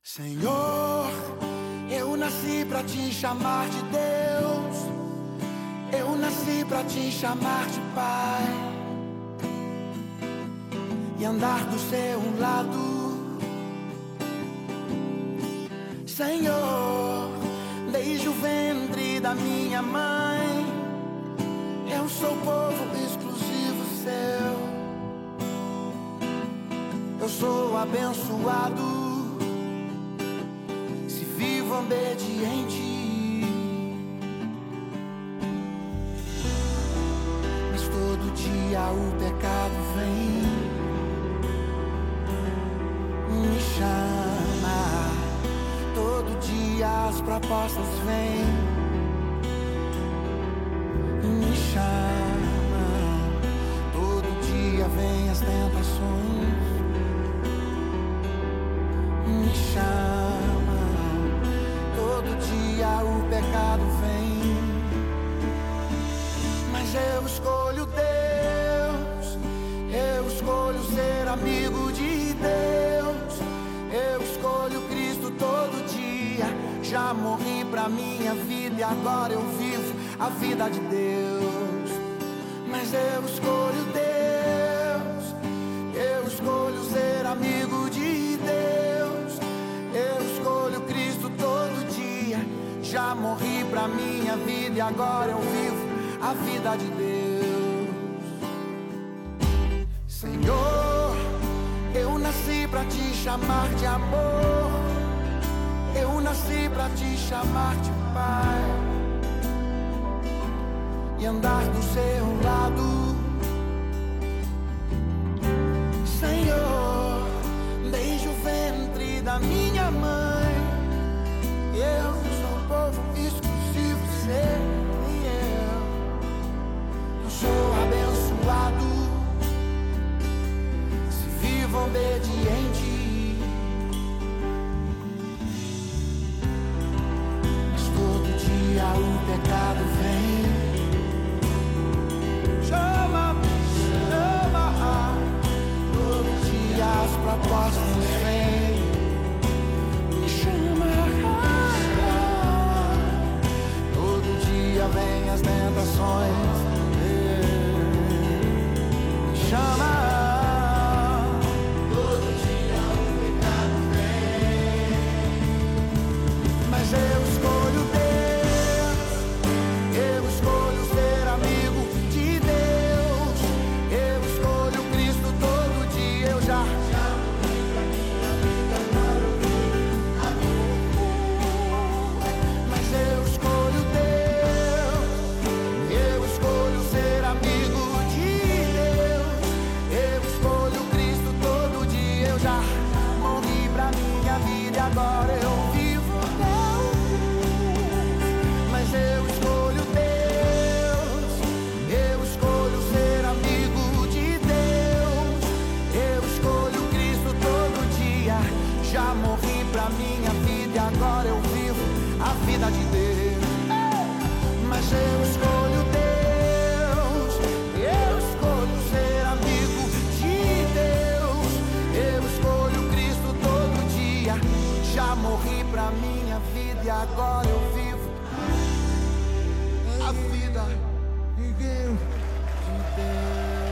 Senhor, eu nasci pra te chamar de Deus, eu nasci pra te chamar de Pai e andar do seu lado. Senhor, desde o ventre da minha mãe, eu sou povo exclusivo seu. Eu sou abençoado se vivo obediente, mas todo dia o pecado vem, me chama. Todo dia as propostas vêm, me chama. Todo dia vem as tentações, me chama. Todo dia o pecado vem, mas eu escolho Deus, eu escolho ser amigo de Deus, eu escolho Cristo todo dia. Já morri pra minha vida e agora eu vivo a vida de Deus. Mas eu escolho Deus, eu escolho ser amigo de Deus, eu escolho Cristo todo dia. Já morri pra minha vida e agora eu vivo a vida de Deus. Senhor, eu nasci pra te chamar de amor, eu nasci pra te chamar de Pai e andar do seu lado. Senhor, desde o ventre da minha mãe, eu sou povo exclusivo seu. Eu sou abençoado se vivo obediente, mas todo dia o pecado vem, chama, chama. Todo dia as propostas vêm, me chama. Todo dia vem as tentações, me chama. Todo dia o pecado vem, mas eu escolho Deus, eu escolho ser amigo de Deus, eu escolho Cristo todo dia. Eu já mas eu escolho Deus, eu escolho ser amigo de Deus, eu escolho Cristo todo dia. Eu já morri pra minha vida e agora eu vivo Deus. Mas eu escolho Deus, eu escolho ser amigo de Deus, eu escolho Cristo todo dia. Já morri pra minha vida e agora eu vivo a vida de Deus. Mas eu escolho Deus, eu escolho ser amigo de Deus, eu escolho Cristo todo dia. Já morri pra minha vida e agora eu vivo a vida de Deus.